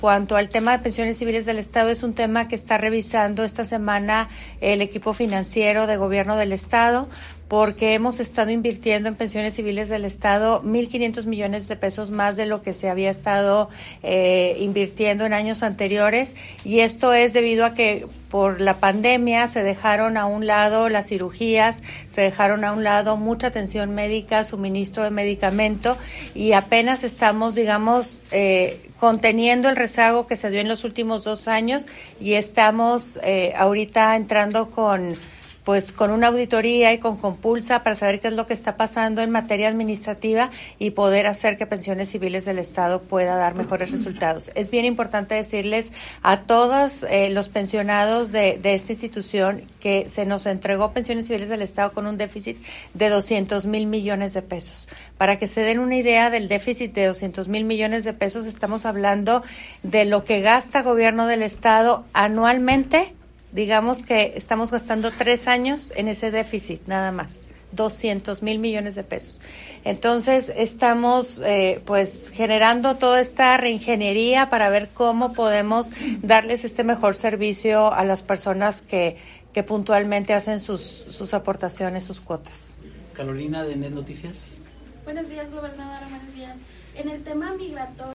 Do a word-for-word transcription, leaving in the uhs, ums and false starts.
Cuanto al tema de pensiones civiles del Estado, es un tema que está revisando esta semana el equipo financiero de gobierno del Estado, porque hemos estado invirtiendo en pensiones civiles del Estado mil quinientos millones de pesos más de lo que se había estado eh, invirtiendo en años anteriores, y esto es debido a que por la pandemia se dejaron a un lado las cirugías, se dejaron a un lado mucha atención médica, suministro de medicamento, y apenas estamos, digamos, eh, conteniendo el rezago que se dio en los últimos dos años y estamos eh, ahorita entrando con pues con una auditoría y con Compulsa para saber qué es lo que está pasando en materia administrativa y poder hacer que Pensiones Civiles del Estado pueda dar mejores resultados. Es bien importante decirles a todos eh, los pensionados de, de esta institución que se nos entregó Pensiones Civiles del Estado con un déficit de doscientos mil millones de pesos. Para que se den una idea del déficit de doscientos mil millones de pesos, estamos hablando de lo que gasta Gobierno del Estado anualmente. Digamos que estamos gastando tres años en ese déficit, nada más, doscientos mil millones de pesos. Entonces, estamos eh, pues generando toda esta reingeniería para ver cómo podemos darles este mejor servicio a las personas que, que puntualmente hacen sus, sus aportaciones, sus cuotas. Carolina, de Net Noticias. Buenos días, gobernadora, buenos días. En el tema migratorio,